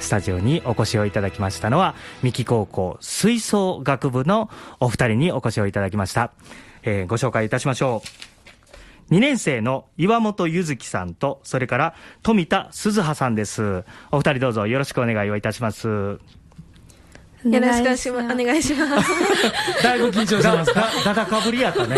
スタジオにお越しをいただきましたのは三木高校吹奏楽部のお二人にお越しをいただきました。ご紹介いたしましょう。2年生の岩本ゆずきさんと、それから富田鈴葉さんです。お二人どうぞよろしくお願いをいたします。 よろしくお願いします。 だいぶ緊張してますか？ だだかぶりやったね。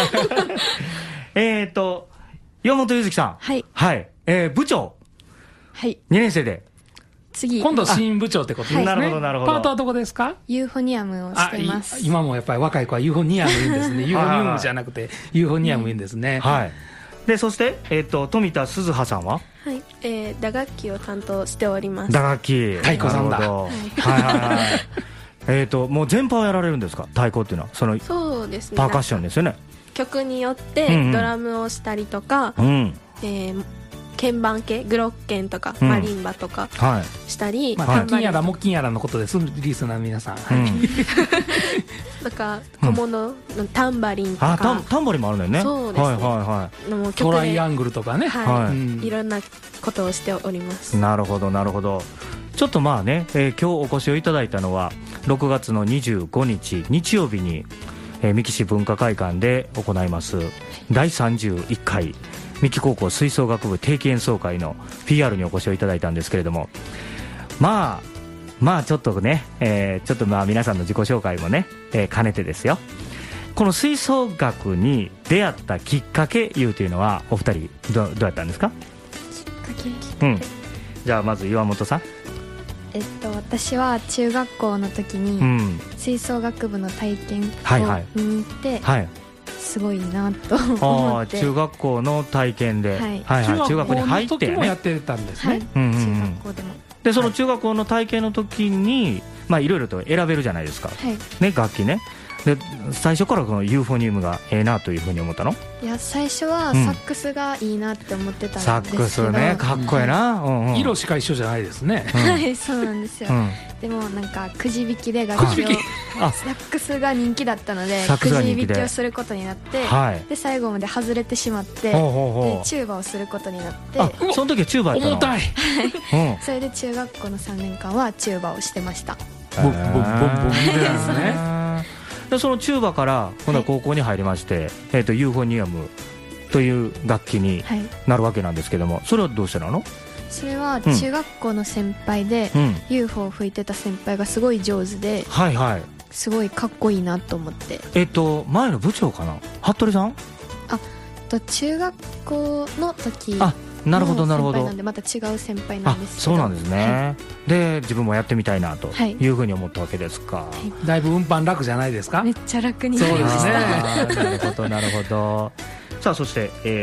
岩本ゆずきさん。 はい。 はい。部長。 はい。 2年生で。 今度新部長ってことですね。 なるほどなるほど。 パートはどこですか？ ユーフォニアムをしています。 今もやっぱり若い子はユーフォニアム言うんですね。ユーフォニアムじゃなくてユーフォニアム言うんですね。 はい。でそして富田鈴葉さんは、 はい、打楽器を担当しております。 打楽器、 太鼓さんだ。 はいはいはい。もう全般をやられるんですか？太鼓っていうのはそうですね。 パーカッションですよね。 曲によってドラムをしたりとか、鍵盤系グロッケンとか、マリンバとかしたり、 タキンやら木琴やらのことです。リスナーの皆さん、 とか小物のタンバリンとか、 タンバリンもあるんだよね。 そうですね。はいはいはい。 トライアングルとかね。 はい。いろんなことをしております。 なるほどなるほど。ちょっとまあね、今日お越しをいただいたのは6月の25日日曜日に三木市文化会館で行います第31回三木高校吹奏楽部定期演奏会の PR にお越しをいただいたんですけれども、まあちょっとね、ちょっとまあ皆さんの自己紹介もね、兼ねてですよ。この吹奏楽に出会ったきっかけいうというのはお二人どうやったんですか？ きっかけ、 じゃあまず岩本さん。 私は中学校の時に吹奏楽部の体験を見に行って、すごいなと思って。 中学校の体験で、中学に入って、 中学校の時もやってたんですね。 中学校でも。 でその中学校の体験の時にいろいろと選べるじゃないですか、ね、楽器ね。で最初からこのユーフォニウムがええなというふうに思ったの？いや最初はサックスがいいなって思ってたんですけど、 サックスね、かっこええな、 色しか一緒じゃないですね。 はいそうなんですよ、でもなんかくじ引きで楽器をサックスが人気だったのでくじ引きをすることになって、で最後まで外れてしまって、でチューバをするんですね。 その時はチューバやったの？ 重たい。 それで中学校の3年間はチューバをしてました。 ボンボンボンボンみたいなね。 でそのチューバから今度は高校に入りまして、ユーフォニアムという楽器になるわけなんですけども、それはどうしてなの？ それは中学校の先輩で、UFO を吹いてた先輩がすごい上手で、すごいかっこいいなと思って。 前の部長かな、服部さん？ 中学校の時なるほどなるほど。 なんでまた違う先輩なんですけど。 そうなんですね、で自分もやってみたいなというふうに思ったわけですか。 だいぶ運搬楽じゃないですか？ めっちゃ楽になりました。 なるほどなるほど。さあそして、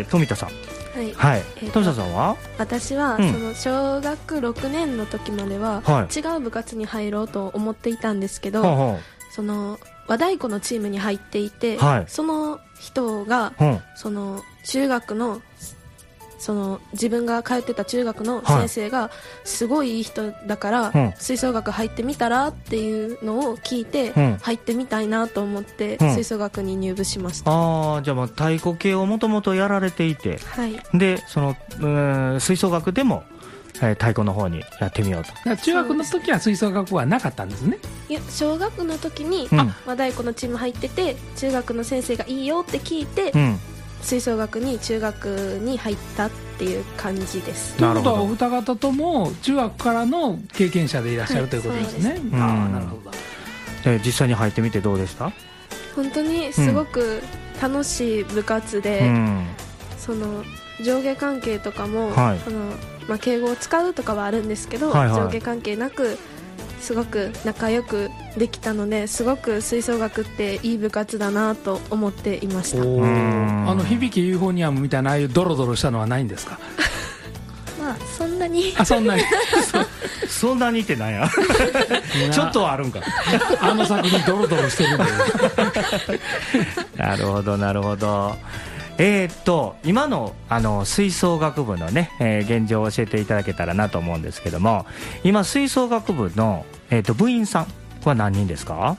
富田さん。富田さんは？ 私は、その小学6年の時までは、違う部活に入ろうと思っていたんですけど、その和太鼓のチームに入っていて、その人が、その中学のその自分が通ってた中学の先生がすごいいい人だから、吹奏楽入ってみたらっていうのを聞いて、入ってみたいなと思って、吹奏楽に入部しました。 じゃあ太鼓系をもともとやられていて、でその吹奏楽でも太鼓の方にやってみようと。 中学の時は吹奏楽はなかったんですね。 いや小学の時に、和太鼓のチーム入ってて、中学の先生がいいよって聞いて、吹奏楽に中学に入ったっていう感じです。 ということはお二方とも中学からの経験者でいらっしゃるということですね。なるほど。 実際に入ってみてどうでした？ 本当にすごく楽しい部活で、その上下関係とかも、敬語を使うとかはあるんですけど、上下関係なくすごく仲良くできたので、すごく吹奏楽っていい部活だなと思っていました。 響きユーフォニアムみたいなああいうドロドロしたのはないんですか？ そんなにそんなにそんなにってなんやちょっとはあるんかあの作品ドロドロしてるんでなるほどなるほど。今の吹奏楽部のね、現状を教えていただけたらなと思うんですけども、今吹奏楽部の、部員さんは何人ですか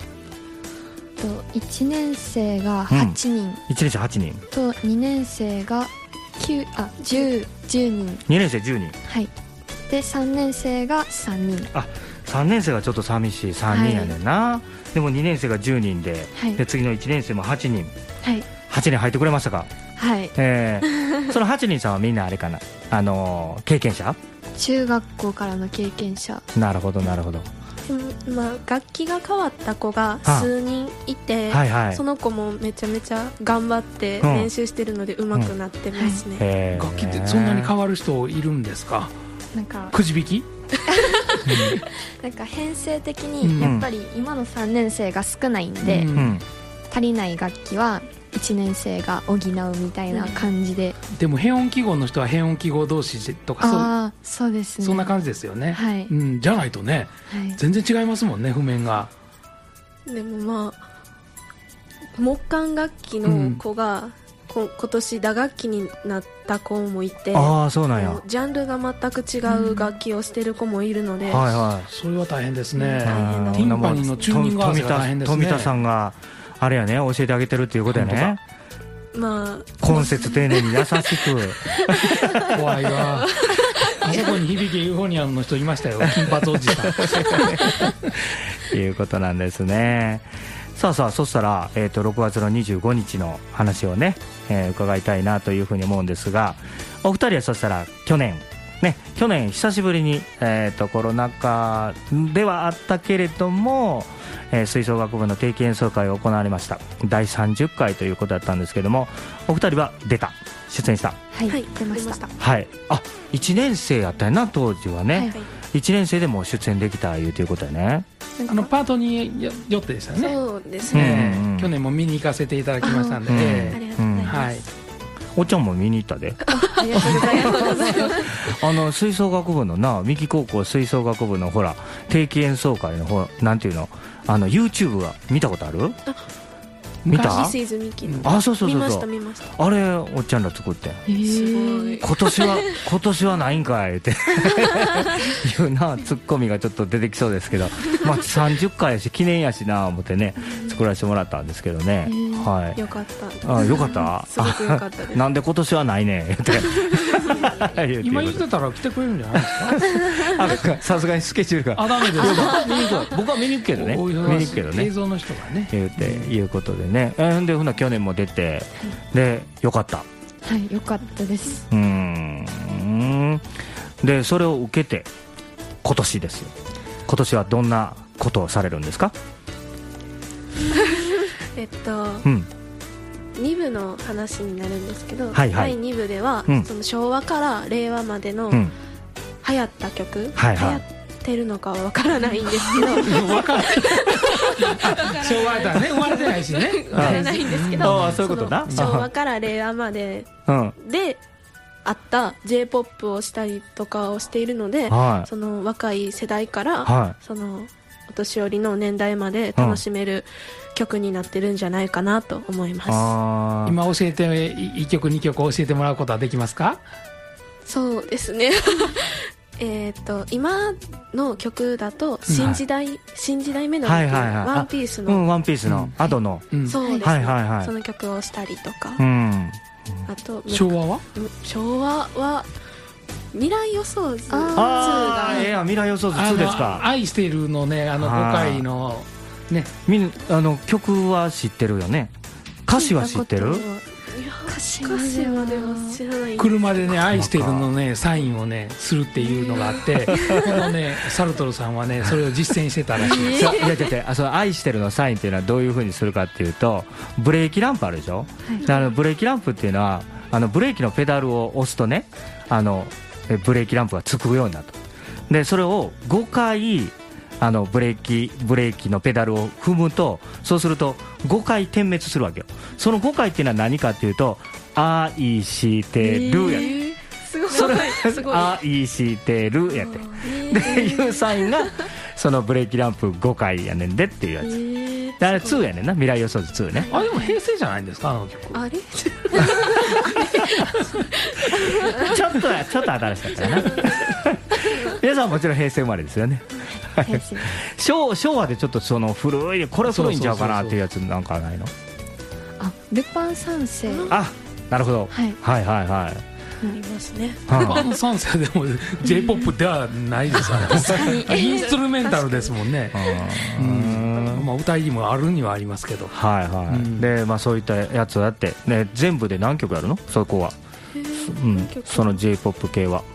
？1年生が8人、 1年生8人と2年生が10人。 2年生10人。 で3年生が3人。 あ、3年生がちょっと寂しい3人やねんな、でも2年生が10人 で次の1年生も8人、8人入ってくれましたか？ はい、 その8人さんはみんなあれかな、経験者？ 中学校からの経験者。 なるほどなるほど。 楽器が変わった子が数人いて、その子もめちゃめちゃ頑張って練習してるので上手くなってますね、 楽器ってそんなに変わる人いるんですか？ なんかくじ引きなんか編成的にやっぱり今の3年生が少ないんで、足りない楽器は1年生が補うみたいな感じで、 でも変音記号の人は変音記号同士とかそうですね、 そんな感じですよね、じゃないとね、全然違いますもんね、譜面が。 でも木管楽器の子が、今年打楽器になった子もいて、 そうなんや。 ジャンルが全く違う楽器をしてる子もいるので、 それは大変ですね。ティンパニーのチューニング合わせが大変ですね。 富田さんがあれやね、教えてあげてるっていうことやね。根節丁寧に優しく怖いわ。あそこに響きユーフォニアムの人いましたよ、金髪おじさんいうことなんですね。さあそしたら、6月の25日の話をね、伺いたいなというふうに思うんですが、お二人はそしたら去年久しぶりに、コロナ禍ではあったけれども、吹奏楽部の定期演奏会が行われました。第30回ということだったんですけども、お二人は出演した？ はい、出ました。 はい。1年生やったよな、当時はね。1年生でも出演できたいうということやね。 パートによってでしたね。 そうですね、 去年も見に行かせていただきましたんで、 ありがとうございます。 おっちゃんも見に行ったで。 ありがとうございます。 吹奏楽部の三木高校吹奏楽部のほら定期演奏会のなんていうの、YouTube は見たことある？見た？ This is Mikiの。 そう見ましたあれおっちゃんら作って、 すごい。 今年はないんかいっていうなツッコミがちょっと出てきそうですけど、30回やし記念やしな思ってね、作らせてもらったんですけどね。 よかった。 よかった。 すごくよかったです。 なんで今年はないねって今言ってたら来てくれるんじゃないですか？ さすがにスケジュールが。 ダメです。 僕は見に行くけどね。 映像の人がね。 いうことでね。で去年も出て、でよかった。 はい、よかったです。 でそれを受けて今年ですよ。今年はどんなことをされるんですか 2部の話になるんですけど、第2部では、その昭和から令和までの流行った曲、流行ってるのかは分からないんですけど昭和だね、生まれてないしね分からないんですけど、 そういうことだ。 昭和から令和までであった J-POP をしたりとかをしているので、その若い世代から、そのお年寄りの年代まで楽しめる曲になってるんじゃないかなと思います。 今教えて1曲2曲教えてもらうことはできますか？ そうですね今の曲だと新時代目のワンピースのアドの、 そうですね、その曲をしたりとか、あと昭和は未来予想図2が、 未来予想図2ですか？ 愛しているのね、5回のね、 曲は知ってるよね。歌詞は知ってる？ 歌詞までは知らない。 車でね、愛してるのねサインをねするっていうのがあってこのねサルトルさんはねそれを実践してたらしいです。 その愛してるのサインっていうのはどういう風にするかっていうと、ブレーキランプあるでしょ、ブレーキランプっていうのはブレーキのペダルを押すとね、ブレーキランプがつくようになると。でそれを5回ブレーキのペダルを踏むと、そうすると5回点滅するわけよ。その5回っていうのは何かっていうと、愛してるやね、それ愛してるやってでいうサインがそのブレーキランプ5回やねんでっていうやつ。あれ2やねんな、未来予想図2ね。 でも平成じゃないんですか、あの曲。 あれちょっと新しかったな皆さんもちろん平成生まれですよね昭和でちょっとその古い、これ古いんちゃうかなっていうやつなんかないの？ ルパン三世。 なるほど、はい。 りますね。 ルパン三世でも J-POP ではないですよね。インストゥルメンタルですもんね。歌いもあるにはありますけど、 はいはい、でそういったやつをやって、ね、全部で何曲あるのそこは、その J-POP 系は。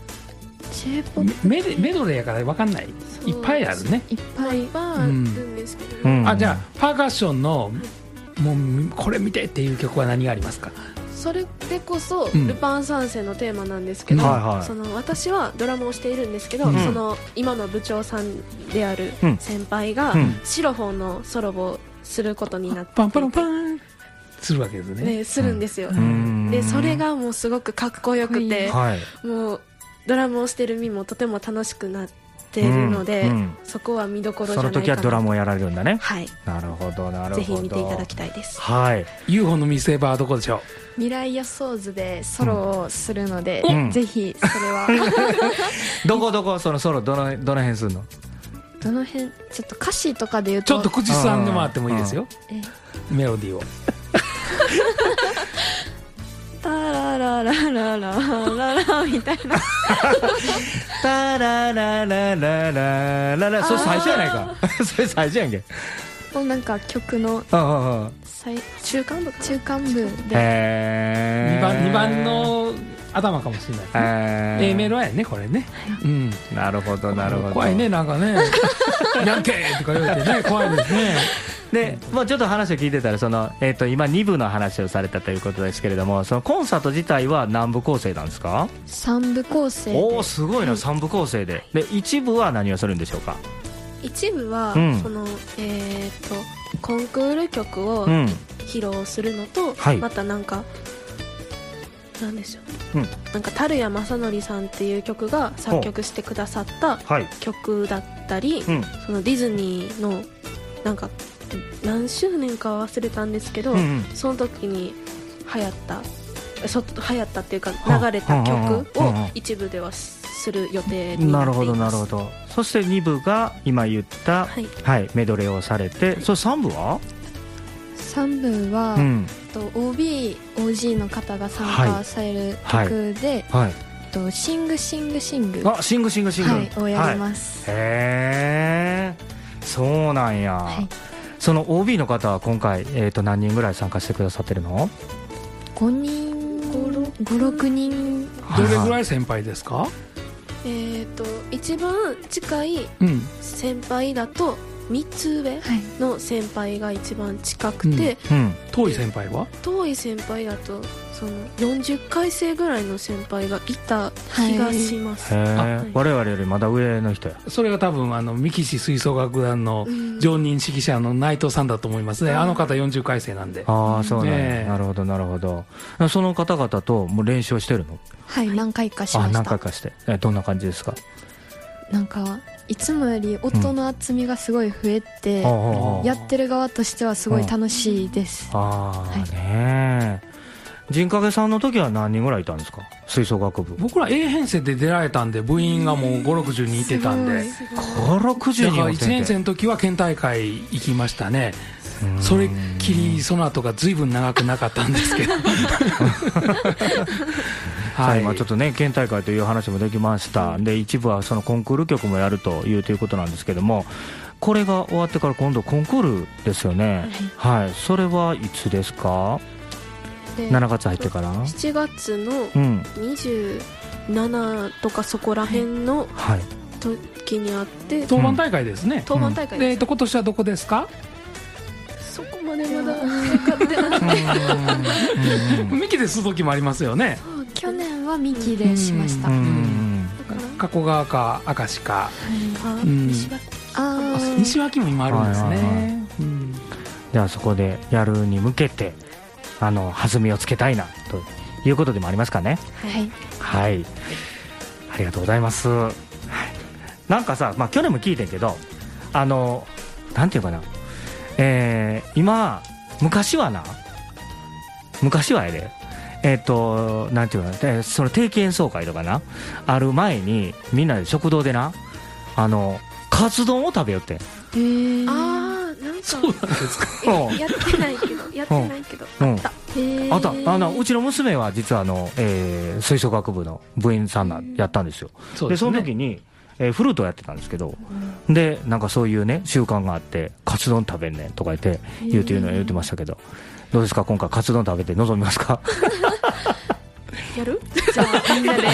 メドレーやから分かんない。いっぱいあるね。 いっぱいあるんですけど、 じゃあパーカッションのもうこれ見てっていう曲は何がありますか？ それでこそルパン三世のテーマなんですけど、その私はドラムをしているんですけど、その今の部長さんである先輩がシロフォンのソロをすることになっていて、 パンパンパンするわけですね。 するんですよ。でそれがもうすごくかっこよくて、もうドラムをしてる身もとても楽しくなっているので、そこは見どころじゃないかな。 その時はドラムをやられるんだね。 はい、 なるほどなるほど。 ぜひ見ていただきたいです。 はい。 UFO の見せ場はどこでしょう？ 未来予想図でソロをするので、ぜひそれはどこそのソロどの辺するの？ どの辺、ちょっと歌詞とかで言うとちょっと口ずさんでもらってもいいですよ。メロディーをタラララララララみたいなタラララララララ、それ最初やないか。それ最初やんけ。 なんか曲の中間部で 2番の頭かもしれないですね。A メロやねこれね。 なるほどなるほど。 怖いね、なんかねやんけーとか言われてね、怖いですね。 でもうちょっと話を聞いてたら今2部の話をされたということですけれども、そのコンサート自体は何部構成なんですか ？3部構成で。 おお、すごいな、3部構成で。で1部は何をするんでしょうか？ 一部は、そのコンクール曲を披露するのと、またなんかなんでしょう、なんか樽谷正則さんっていう曲が作曲してくださった曲だったり、そのディズニーのなんか何周年か忘れたんですけど、その時に流行ったっていうか流れた曲を一部ではする予定になっています。なるほどなるほど。 そして2部が今言った、メドレーをされて、それ3部は ？3部は、OB、OG の方が参加される曲で、シングシングシングをやります。 へー、そうなんや。その OB の方は今回、何人ぐらい参加してくださってるの ？5人5、6人。 どれぐらい先輩ですか？ 一番近い先輩だと3つ上の先輩が一番近くて、 遠い先輩は？ 遠い先輩だとその40回生ぐらいの先輩がいた気がします。 我々よりまだ上の人や。 それが多分三木市吹奏楽団の常任指揮者の内藤さんだと思いますね。あの方40回生なんで。 ああ、そうなんや。なるほどなるほど。その方々ともう練習してるの？ はい、何回かしました。 何回かして。どんな感じですか？ なんかいつもより音の厚みがすごい増えて、やってる側としてはすごい楽しいです。 ねえ。陣影さんの時は何人ぐらいいたんですか？吹奏楽部。 僕ら A 編成で出られたんで、部員がもう5、60人いてたんで、 5、60人。だから 1年生の時は県大会行きましたね。それっきりその後が随分長くなかったんですけど今ちょっとね、県大会という話もできました。で一部はそのコンクール曲もやるということなんですけども、これが終わってから今度コンクールですよね。はい、それはいつですか？7月入ってから 7月の27とかそこら辺の時にあって、 当番大会ですね。 当番大会です。 今年はどこですか？ そこまでまだ分かってないミキでする時もありますよね。 去年はミキでしました。 加古川か明石か、西脇も今あるんですね。 じゃあそこでやるに向けて弾みをつけたいなということでもありますかね。はい、ありがとうございます。なんかさ、去年も聞いてんけど、なんていうかな、今昔はやでなんていうかな、その定期演奏会とかなある前にみんなで食堂でなカツ丼を食べよって。 なんかそうなんですか？やってないけどあった。 あとうちの娘は実は吹奏楽部の部員さんやったんですよ。でその時にフルートをやってたんですけど、でなんかそういうね習慣があってカツ丼食べんねんとか言ってましたけど、どうですか今回カツ丼食べて臨みますか？ やる？じゃあみんなで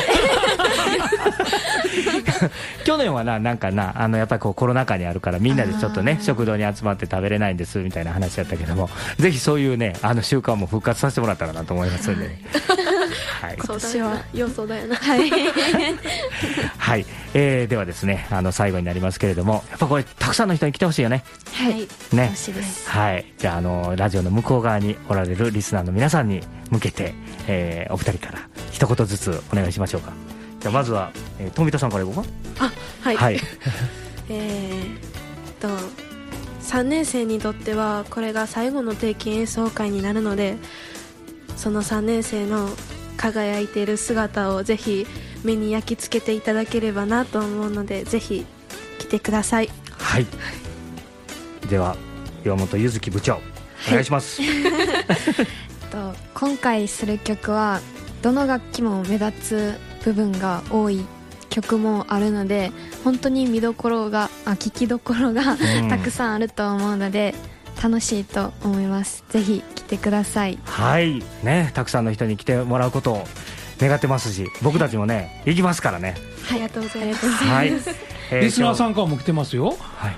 去年はなんかやっぱりこうコロナ禍にあるからみんなでちょっとね食堂に集まって食べれないんですみたいな話だったけども、ぜひそういうね習慣も復活させてもらったらなと思いますんで、ね、 はい、今年は要素だよな。 はい、はい、ではですね最後になりますけれども、やっぱこれたくさんの人に来てほしいよね。 はいね、 欲しいです。 はい、じゃあラジオの向こう側におられるリスナーの皆さんに向けて、お二人から一言ずつお願いしましょうか。じゃあまずは、富田さんからいこうか。 はい、 はい、 3年生にとってはこれが最後の定期演奏会になるので、その3年生の輝いている姿をぜひ目に焼き付けていただければなと思うので、ぜひ来てください。 はい、では岩本柚月部長お願いします。 今回する曲はどの楽器も目立つ部分が多い曲もあるので、本当に聴きどころがたくさんあると思うので、楽しいと思います。ぜひ来てください。 はいね、たくさんの人に来てもらうことを願ってますし、僕たちもね行きますからね。 ありがとうございます。 はい、 リスナーさんからも来てますよ。はい、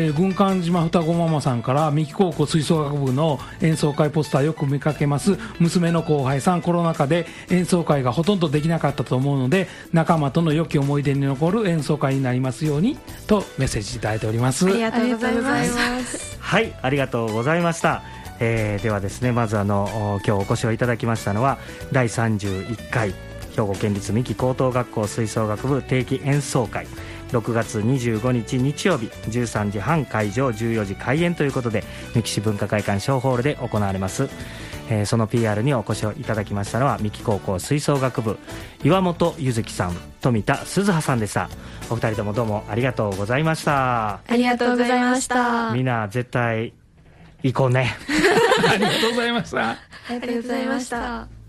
軍艦島双子ママさんから、三木高校吹奏楽部の演奏会ポスターよく見かけます。娘の後輩さん、コロナ禍で演奏会がほとんどできなかったと思うので、仲間との良き思い出に残る演奏会になりますようにとメッセージいただいております。 ありがとうございます。 はい、ありがとうございました。ではですね、まず今日お越しをいただきましたのは第31回兵庫県立三木高等学校吹奏楽部定期演奏会、6月25日日曜日13時半会場14時開演ということで、三木市文化会館小ホールで行われます。その PR にお越しをいただきましたのは三木高校吹奏楽部岩本柚月さん、富田鈴葉さんでした。お二人ともどうもありがとうございました。 ありがとうございました。 みんな絶対行こうね。 ありがとうございました。 ありがとうございました。